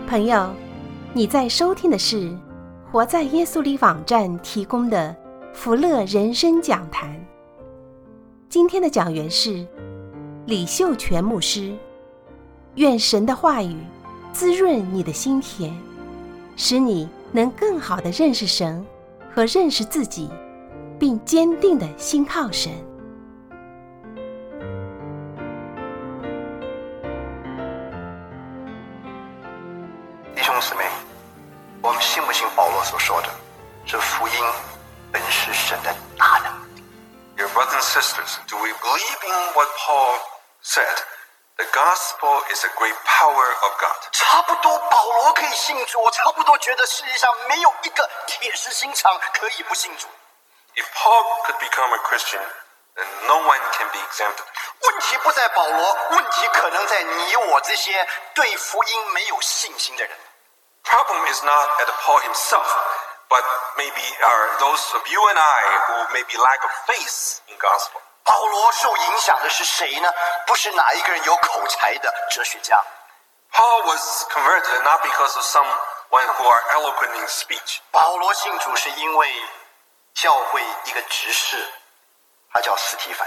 朋友，你在收听的是活在耶稣里网站提供的福乐人生讲坛。今天的讲员是李秀全牧师。愿神的话语滋润你的心田，使你能更好地认识神和认识自己，并坚定地信靠神。 弟兄姊妹，我们信不信保罗所说的，这福音本是神的大能？ Dear brothers and sisters, do we believe in what Paul said? The gospel is a great power of God. 差不多保罗可以信主，我差不多觉得世界上没有一个铁石心肠可以不信主。 If Paul could become a Christian, then no one can be exempted. 问题不在保罗，问题可能在你我这些对福音没有信心的人。 Problem is not at Paul himself, but maybe are those of you and I who maybe lack of faith in gospel. 保罗受影响的是谁呢？不是哪一个人有口才的哲学家。 Paul was converted not because of someone who are eloquent in speech. 保罗信主是因为教会一个执事，他叫司提反。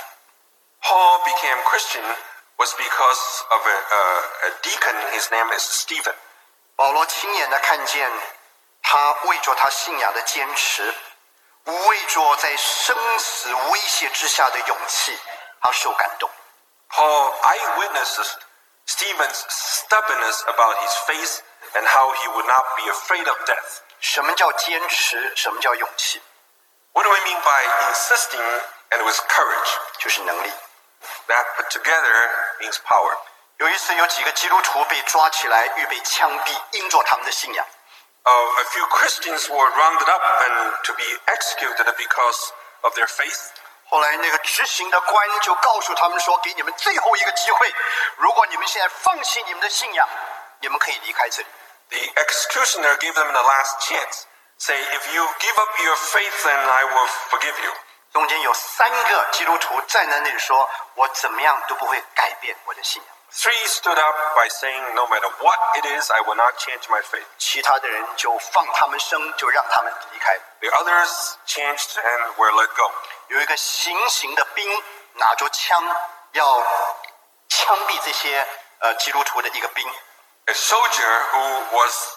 Paul became Christian was because of a deacon. His name is Stephen. 保罗亲眼的看见他为着他信仰的坚持，为着在生死威胁之下的勇气，他受感动。 Paul eyewitnesses Stephen's stubbornness about his faith and how he would not be afraid of death. 什么叫坚持？什么叫勇气？ What do I mean by insisting and with courage? 就是能力。 That put together means power. 有一次有几个基督徒被抓起来，预备枪毙，因着他们的信仰。 A few Christians were rounded up and to be executed because of their faith. 后来那个执行的官就告诉他们说，给你们最后一个机会，如果你们现在放弃你们的信仰，你们可以离开这里。 The executioner gave them the last chance. Say, if you give up your faith, then I will forgive you. 中间有3个基督徒站在那里说，我怎么样都不会改变我的信仰。 Three stood up by saying, no matter what it is, I will not change my faith. 其他的人就放他们生，就让他们离开。 The others changed and were let go. 有一个行刑的兵拿着枪要枪毙这些基督徒的一个兵， A soldier who was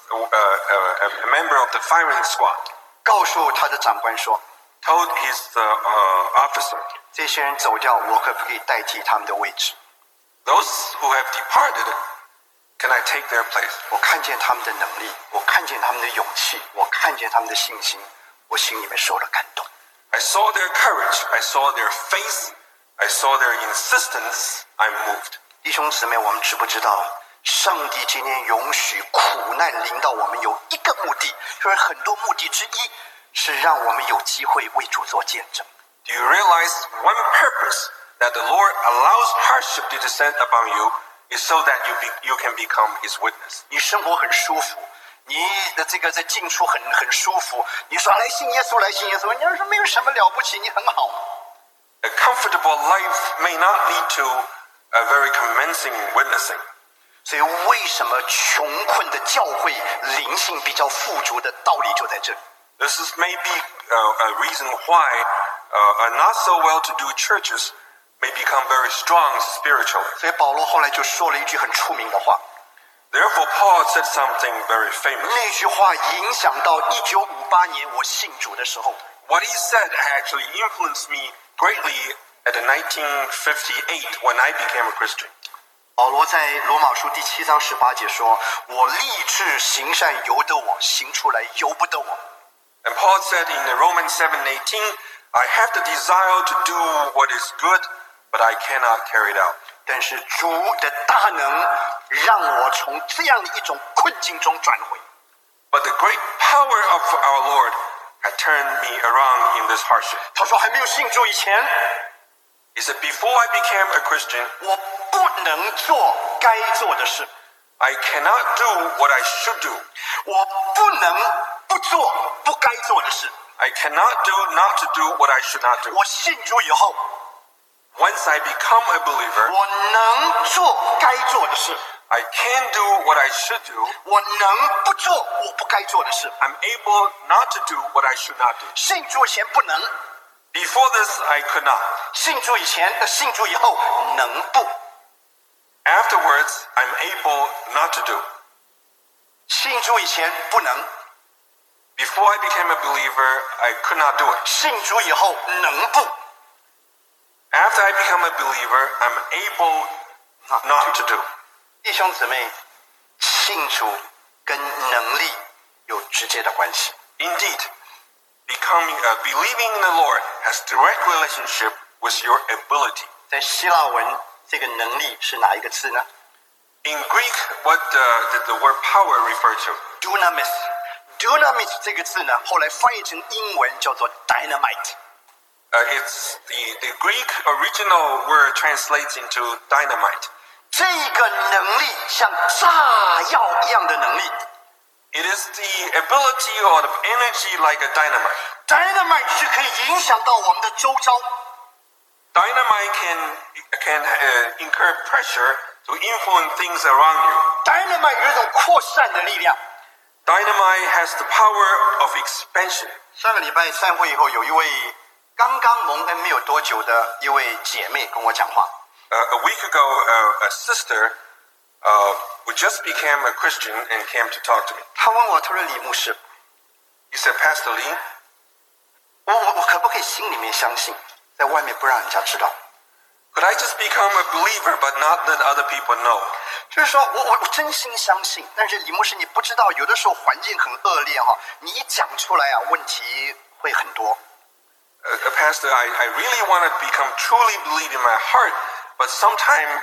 a member of the firing squad 告诉他的长官说， told his officer, 这些人走掉，我可不可以代替他们的位置？ those who have departed, can I take their place? 我看见他们的能力，我看见他们的勇气，我看见他们的信心，我心里面受了感动。 I saw their courage, I saw their faith, I saw their insistence, I'm moved. 弟兄姊妹，我们知不知道，上帝今天允许苦难临到我们有一个目的，就是很多目的之一是让我们有机会为主做见证。 Do you realize one purpose that the Lord allows hardship to descend upon you is so that you can become His witness? 你生活很舒服，你的这个在进出很舒服，你说来信耶稣，来信耶稣，你要说没有什么了不起，你很好。 A comfortable life may not lead to a very convincing witnessing. 所以为什么穷困的教会灵性比较富足的道理就在这里。 This is maybe a reason why not so well-to-do churches may become very strong spiritually. 所以保罗后来就说了一句很出名的话， Therefore, Paul said something very famous. 那句话影响到1958年我信主的时候。 What he said actually influenced me greatly at 1958 when I became a Christian. 保罗在罗马书第7章18节说，我立志行善由得我，行出来由不得我。 And Paul said in Romans 7:18, I have the desire to do what is good, but I cannot carry it out. 但是主的大能让我从这样的一种困境中转回。 But the great power of our Lord had turned me around in this hardship. 他说还没有信主以前， He said, before I became a Christian, 我不能做该做的事， I cannot do what I should do. 我不能不做不该做的事。 I cannot do not to do what I should not do. 我信主以后， Once I become a believer, 我能做该做的事。 I can do what I should do. 我能不做我不该做的事。 I'm able not to do what I should not do. 信主以前不能， Before this, I could not. 信主以前信主以后能不。 Afterwards, I'm able not to do. 信主以前不能， Before I became a believer, I could not do it. 信主以后能不。 After I become a believer, I'm able not to do. 弟兄姊妹，信主跟能力有直接的关系。 Indeed, believing in the Lord has direct relationship with your ability. 在希腊文，这个能力是哪一个字呢 In Greek, what did the word power refer to? ？dunamis。dunamis 这个字呢，后来翻译成英文叫做 dynamite。 It's the Greek original word translates into dynamite. 这个能力像炸药一样的能力。 It is the ability or the energy like a dynamite. Dynamite 是可以影响到我们的周遭。 Dynamite can incur pressure to influence things around you. Dynamite 有一种扩散的力量。 Dynamite has the power of expansion. 上个礼拜散会以后，有一位刚刚蒙恩没有多久的一位姐妹跟我讲话。 A week ago, a sister who just became a Christian and came to talk to me. 她问我，她说李牧师， He said, Pastor Lee, 我可不可以心里面相信，在外面不让人家知道？ could I just become a believer but not let other people know? 就是说我真心相信，但是李牧师你不知道，有的时候环境很恶劣哈，你一讲出来啊，问题会很多。 Pastor, I really want to become truly believe in my heart, but sometimes,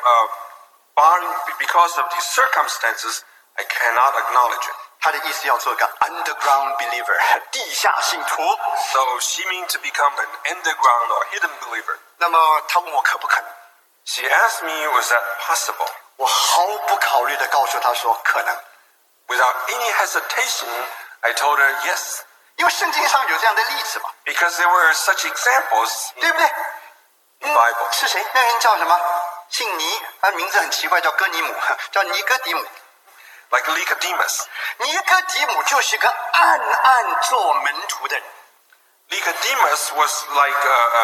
because of these circumstances, I cannot acknowledge it. 他的意思要做个 underground believer 地下信徒。 So she means to become an underground or hidden believer. 那么他问我可不可能， She asked me, was that possible? 我毫不考虑的告诉她说可能， Without any hesitation, I told her yes, 因为圣经上有这样的例子嘛， because there were such examples 对不对？ in the Bible. 是谁？那人叫什么？姓尼，他名字很奇怪，叫哥尼姆，叫尼哥底姆。 Like Nicodemus. 尼哥底姆就是个暗暗做门徒的人， Nicodemus was like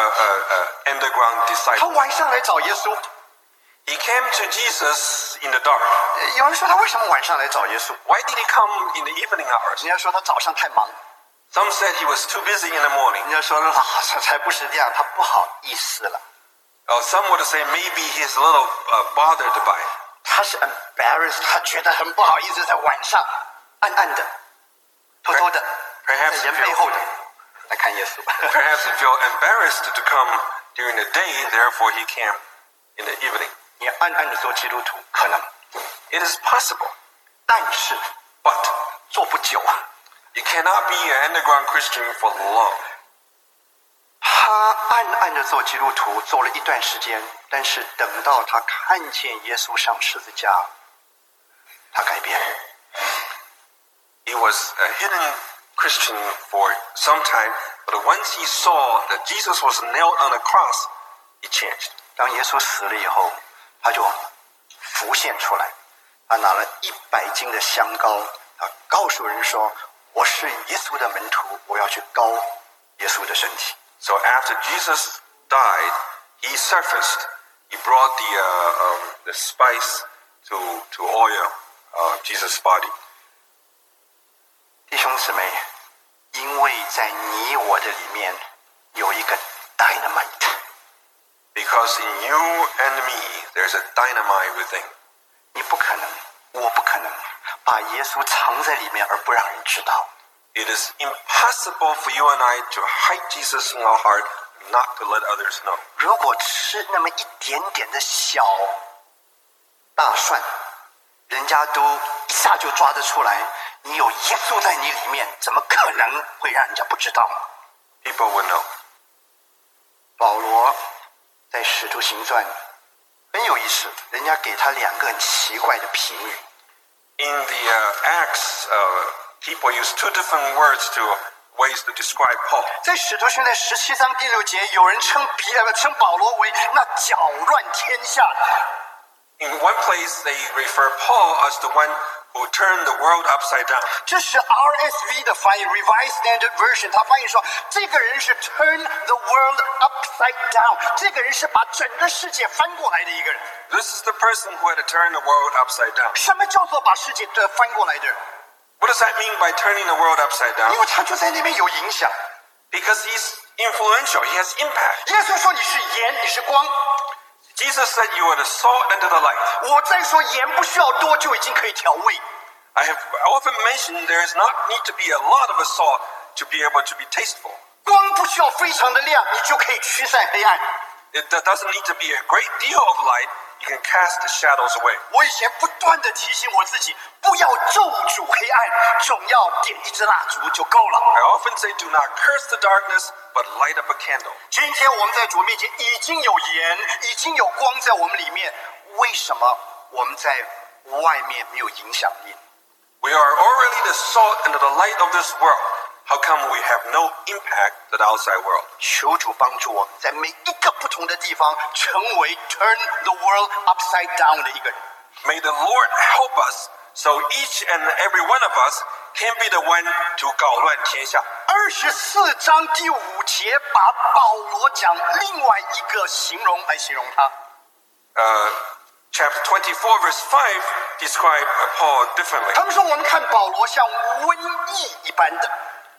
a underground 他 disciple. 晚上来找耶稣。 He came to Jesus in the dark. 有人说他为什么晚上来找耶稣？ Why did he come in the evening hours? 人家说他早上太忙， Some said he was too busy in the morning. 人家说才不是这样，他不好意思了， Some would say maybe he's a little bothered by it. 他是 embarrassed， 他觉得很不好意思，在晚上暗暗的、偷偷的，在 Perhaps 人 he 背后 feel, 的来看耶稣。 perhaps he feel embarrassed to come during the day, therefore he came in the evening. 你暗暗的做基督徒可能， It is possible, 但是 but 做不久啊。 you cannot be an underground Christian for long. 他暗暗的做基督徒，做了一段时间，但是等到他看见耶稣上十字架，他改变了。 He was a hidden Christian for some time, but once he saw that Jesus was nailed on the cross, he changed. 当耶稣死了以后，他就浮现出来，他拿了100斤的香膏，他告诉人说：“我是耶稣的门徒，我要去膏耶稣的身体。” So after Jesus died, he surfaced. He brought the spice to oil Jesus' body. 弟兄姊妹，因为在你我的里面有一个 dynamite， Because in you and me, there's a dynamite within. 你不可能，我不可能把耶稣藏在里面而不让人知道。 It is impossible for you and I to hide Jesus in our heart, not to let others know. 如果吃那么一点点的小大蒜，人家都一下就抓得出来，你有耶稣在你里面，怎么可能会让人家不知道呢？ People will know. 保罗在《使徒行传》很有意思，人家给他2个很奇怪的评语。 In the Acts, people use two different words to ways to describe Paul. 在《使徒行传》17章第6节，有人称保罗为那搅乱天下 In one place, they refer Paul as the one who turned the world upside down. 这是 RSV 的翻译 ，Revised Standard Version， 他翻译说，这个人是 turn the world upside down， 这个人是把整个世界翻过来的一个人。 This is the person who had turned the world upside down. 什么叫做把世界翻过来的人？ What does that mean by turning the world upside down? 因为他就在那边有影响。 Because he's influential, he has impact. 耶稣说你是盐，你是光。 Jesus said you are the salt and the light. 我再说盐不需要多就已经可以调味。 I have often mentioned there is not need to be a lot of a salt to be able to be tasteful. 光不需要非常的亮，你就可以驱散黑暗。 It doesn't need to be a great deal of light. You can cast the shadows away. 我以前不断的提醒我自己，不要咒诅黑暗，总要点一支蜡烛就够了。 I often say do not curse the darkness, but light up a candle. 今天我们在主面前已经有盐，已经有光在我们里面，为什么我们在外面没有影响力？ We are already the salt and the light of this world. How come we have no impact to the outside world? 求主帮助我们，在每一个不同的地方，成为 turn the world upside down 的一个人。 May the Lord help us so each and every one of us can be the one to 搞乱天下。 24章第5节把保罗讲另外一个形容来形容他。 Chapter 24, verse 5 describe Paul differently. 他们说我们看保罗像瘟疫一般的。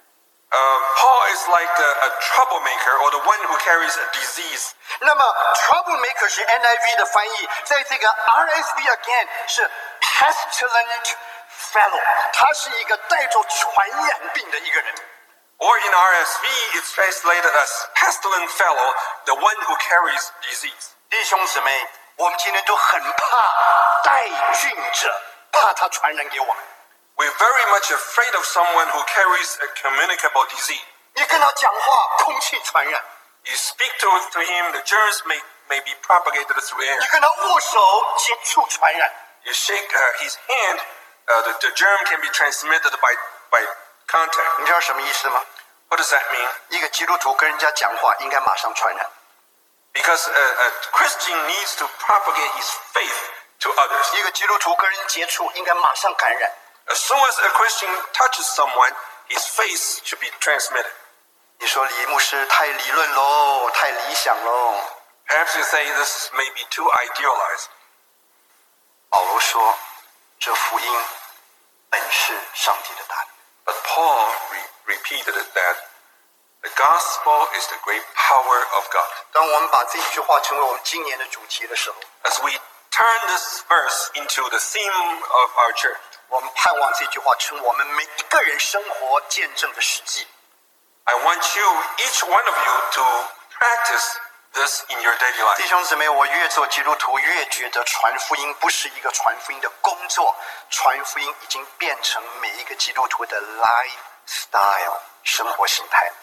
Paul is like a troublemaker or the one who carries a disease. 那么 troublemaker 是 NIV 的翻译，在这个 RSV again 是 pestilent fellow， 他是一个带着传染病的一个人。 Or in RSV, it's translated as pestilent fellow, the one who carries disease. 弟兄姊妹，我们今天都很怕带菌者，怕他传染给我们。 We're very much afraid of someone who carries a communicable disease. 你跟他讲话，空气传染； You speak to him, the germs may be propagated through air. 你跟他握手，接触传染。 You shake his hand, the germ can be transmitted by contact. 你知道什么意思吗？ What does that mean? 一个基督徒跟人家讲话，应该马上传染。 Because a Christian needs to propagate his faith to others. 一个基督徒跟人接触，应该马上感染。 As soon as a Christian touches someone, his faith should be transmitted. 你说李牧师太理论喽，太理想喽。 Perhaps you say this may be too idealized. 保罗说，这福音本是上帝的大力。 But Paul repeated that the gospel is the great power of God. 当我们把这一句话成为我们今年的主题的时候， As we turn this verse into the theme of our church, 我们盼望这句话成为我们每一个人生活见证的实际。 I want you, each one of you, to practice this in your daily 弟 life. 兄姊妹，我越做基督徒，越觉得传福音不是一个传福音的工作，传福音已经变成每一个基督徒的 lifestyle 生活形态。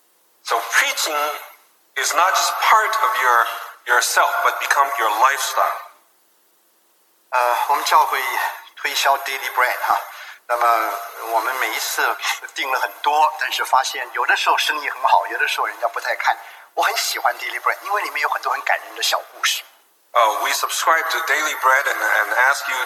So preaching is not just part of yourself, but become your lifestyle. 我们教会推销 Daily Bread 哈，那么我们每一次订了很多，但是发现有的时候生意很好，有的时候人家不太看。我很喜欢 Daily Bread， 因为里面有很多很感人的小故事。 We subscribe to Daily Bread and ask you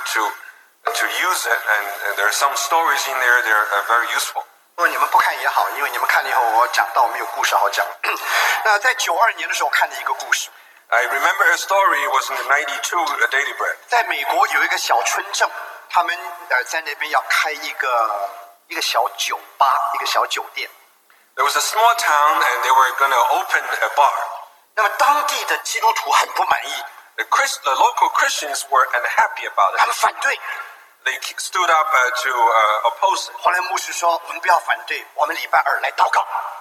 to use it, and there are some stories in there that are very useful. 如果你们不看也好，因为你们看了以后，我讲到我们有故事好讲。那在92年的时候看了一个故事， I remember a story, it was in the 92 Daily Bread. 在美国有一个小村镇，他们在那边要开一个小酒吧，一个小酒店。 There was a small town, and they were going to open a bar. 那么当地的基督徒很不满意， The local Christians were unhappy about 他 it. 们反对。 They stood up to oppose it. 后来牧师说：“我们不要反对，我们礼拜二来祷告。”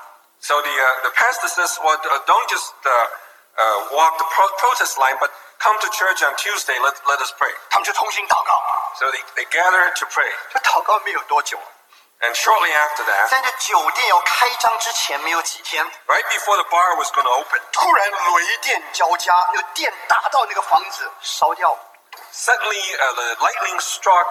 So the pastor says, well, don't just walk the protest line, but come to church on Tuesday, let us pray. 他们就同心祷告。 So they gathered to pray. 这祷告没有多久， And shortly after that, 在这酒店要开张之前没有几天， right before the bar was going to open, 突然雷电交加，那个电打到那个房子烧掉了。 suddenly the lightning struck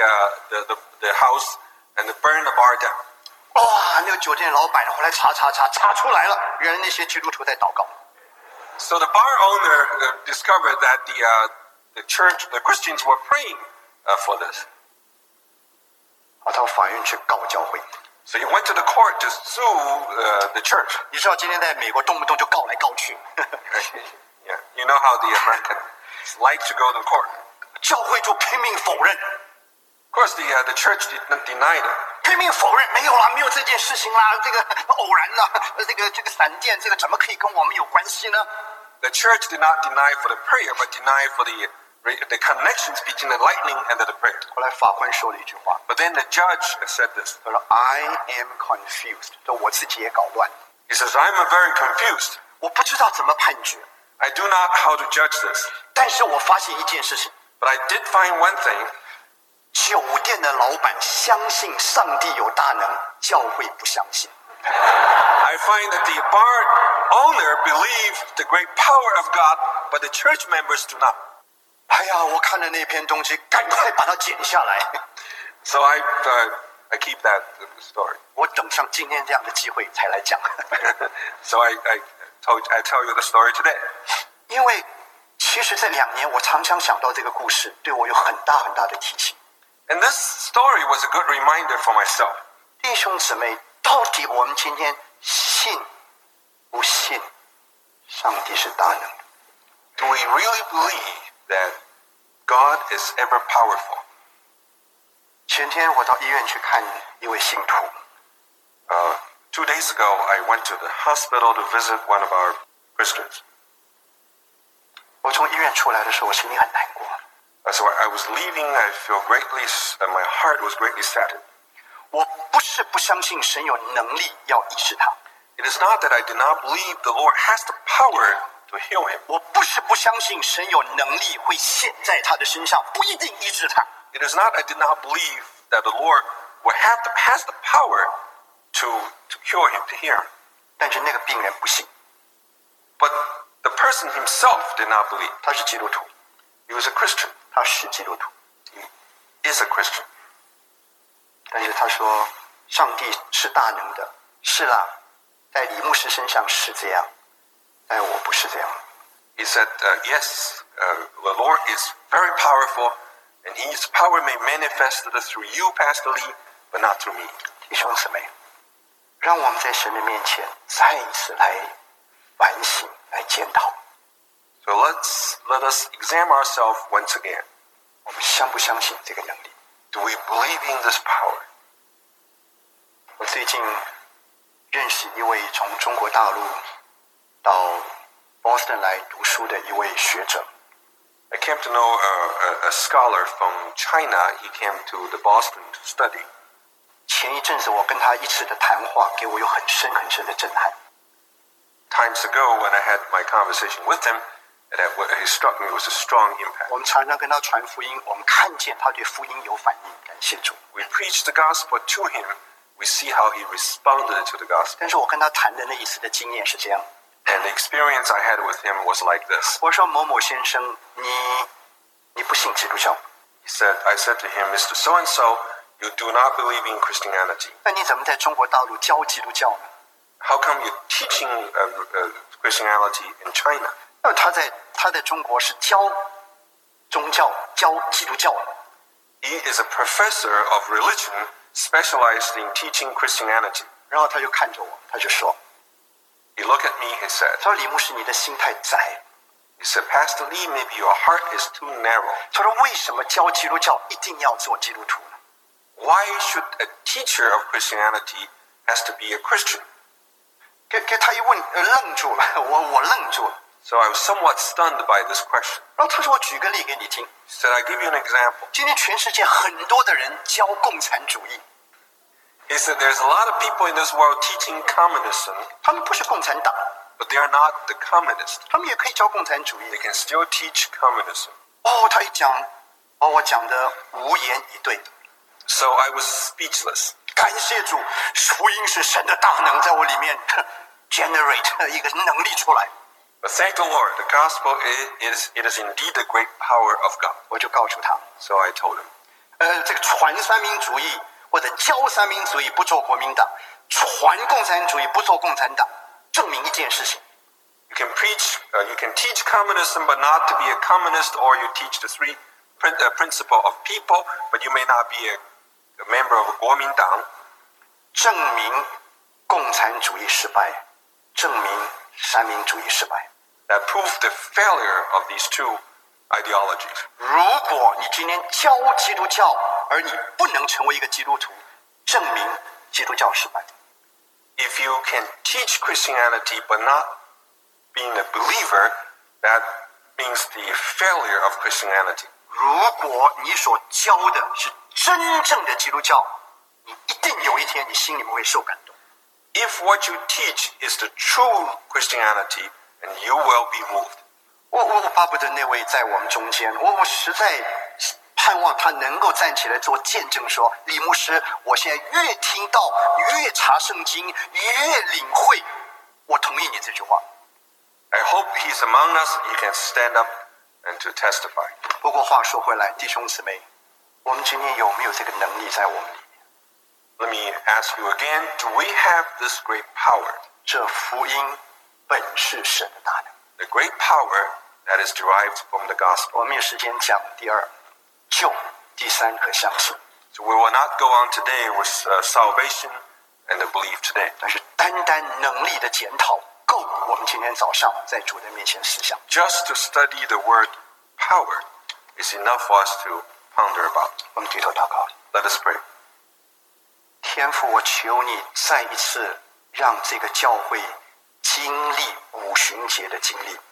the house and it burned the bar down. 哇！那个酒店老板后来查出来了，原来那些基督徒在祷告。 So the bar owner discovered that the church, the Christians were praying for this. 他到法院去告教会。 So he went to the court to sue the church. 你知道今天在美国动不动就告来告去， Yeah, you know how the Americans like to go to court. 教会就拼命否认， Of course, the church did not deny it. 拼命否认，没有啦，没有这件事情啦，这个偶然啦，这个闪电，这个怎么可以跟我们有关系呢？ The church did not deny for the prayer, but denied for the connections between the lightning and the prayer. 后来法官说了一句话， But then the judge said this. 他说 I am confused， 说我自己也搞乱， He says, I'm very confused. 我不知道怎么判决， I do not know how to judge this. 但是我发现一件事情， But I did find one thing. 酒店的老板相信上帝有大能，教会不相信。 I find that the bar owner believed the great power of God, but the church members do not. 哎呀，我看了那篇东西，赶快把它剪下来。 So I keep that story. 我等上今天这样的机会才来讲。 So I tell you the story today. 因为其实这2年，我常常想到这个故事，对我有很大很大的提醒。 And this story was a good reminder for myself. 弟兄姊妹，到底我们今天信不信上帝是大能的？ Do we really believe that God is ever powerful? 前天我到医院去看一位信徒， 2 days ago, I went to the hospital to visit one of our Christians. 我从医院出来的时候，我心里很难过。 So I was leaving. I feel my heart was greatly saddened. 我不是不相信神有能力要医治他， It is not that I did not believe the Lord has the power to heal him. 我不是不相信神有能力会显在他的身上，不一定医治他。 It is not I did not believe that the Lord has the power to cure him, to heal him. 但是那个病人不信， But the person himself did not believe. 他是基督徒， He was a Christian. 他是基督徒， He is a Christian. 但是他说上帝是大能的，是啦，在李牧师身上是这样，但我不是这样。 He said, yes, the Lord is very powerful, and his power may manifest through you, Pastor Lee, but not through me. 弟兄姊妹，让我们在神的面前再一次来反省、来检讨， So let us examine ourselves once again. 我们相不相信这个能力？ Do we believe in this power? 我最近认识一位从中国大陆到 Boston 来读书的一位学者， I came to know a scholar from China. He came to the Boston to study. 前一阵子我跟他一次的谈话，给我有很深很深的震撼。 Times ago, when I had my conversation with him, he struck me with a strong impact. 我们常常跟他传福音，我们看见他对福音有反应，感谢主。 We preached the gospel to him. We see how he responded to the gospel. 但是我跟他谈的那一次的经验是这样， And the experience I had with him was like this. 我说某某先生，你不信基督教， I said to him, Mr. So-and-so, you do not believe in Christianity. 那你怎么在中国大陆教基督教呢？ How come you're teaching Christianity in China? 那他在中国是教宗教、教基督教的。 He is a professor of religion specialized in teaching Christianity. 然后他就看着我，他就说 He looked at me, he said,：“ 他说李牧师，你的心太窄。 he said, Pastor Lee, maybe your heart is too narrow. 他说为什么教基督教一定要做基督徒呢？ Why should a teacher of Christianity has to be a Christian? 给他一问，愣住了，我愣住了。 So I was somewhat stunned by this question. 然后他说我举个例给你听， He said, I give you an example. 今天全世界很多的人教共产主义， He said, there's a lot of people in this world teaching communism, 他们不是共产党， but they are not the communists. 他们也可以教共产主 They 义。 can still teach communism. 哦，他一讲，把我讲的无言以对。 So I was speechless. 感谢主，福音是神的大能在我里面 generate 一个能力出来。 But thank the Lord, the gospel it is indeed the great power of God. 我就告诉他， So I told him, 这个传三民主义或者教三民主义不做国民党，传共产主义不做共产党，证明一件事情： can preach, you can teach communism, but not to be a communist, or you teach the three principle of people, but you may not be a member of 国民党。 证明共产主义失败，证明三民主义失败。 That proved the failure of these two ideologies. 如果你今天教基督教，而你不能成为一个基督徒，证明基督教失败。 If you can teach Christianity but not being a believer, that means the failure of Christianity. 如果你所教的是真正的基督教，你一定有一天你心里面会受感动。 If what you teach is the true Christianity, and you will be moved. 我巴不得那位在我们中间，我实在盼望他能够站起来做见证说，李牧师，我现在越听到越查圣经越领会，我同意你这句话。 I hope he's among us. He can stand up and to testify. 不过话说回来，弟兄姊妹，我们今天有没有这个能力在我们里面？ Let me ask you again, do we have this great power? 这福音本是神的大能。 The great power that is derived from the gospel. 我们有时间讲第二，救；第三和相信。 So we will not go on today with salvation and the belief today. 但是单单能力的检讨够我们今天早上在主的面前思想。 Just to study the word power is enough for us to ponder about. 我们低头祷告。 Let us pray. 天父，我求你再一次让这个教会经历五旬节的经历。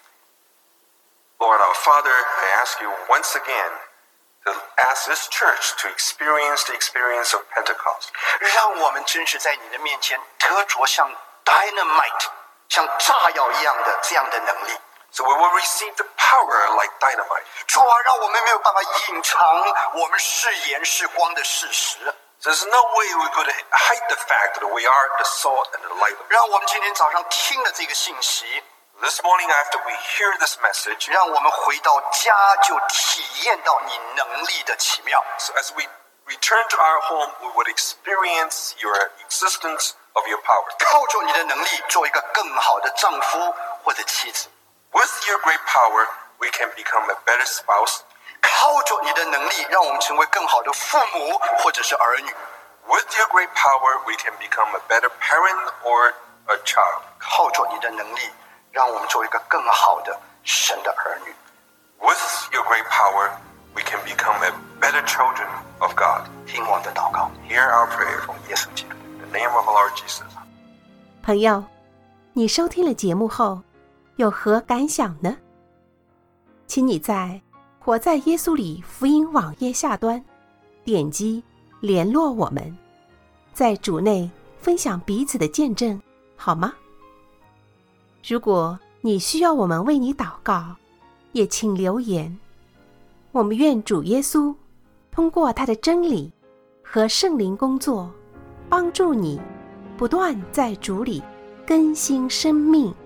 Lord our Father, I ask you once again to ask this church to experience the experience of Pentecost. 让我们真是在你的面前得着像 dynamite 像炸药一样的这样的能力。 So we will receive the power like dynamite. 主啊，让我们没有办法隐藏我们是盐是光的事实。 There's no way we could hide the fact that we are the salt and the light of the world. 让我们今天早上听了这个信息， This morning after we hear this message, 让我们回到家就体验到你能力的奇妙。 so as we return to our home, we would experience your existence of your power. 靠着你的能力，做一个更好的丈夫或者妻子。 With your great power, we can become a better spouse. 靠着你的能力，让我们成为更好的父母或者是儿女。 With your great power, we can become a better parent or a child. 靠着你的能力，让我们做一个更好的神的儿女。 With your great power, we can become a better children of God. 听我的祷告， Hear our prayer 奉耶稣基督。 in the name of our Lord Jesus. 朋友，你收听了节目后有何感想呢？请你在活在耶稣里福音网页下端点击联络我们，在主内分享彼此的见证，好吗？如果你需要我们为你祷告，也请留言。我们愿主耶稣通过他的真理和圣灵工作，帮助你不断在主里更新生命。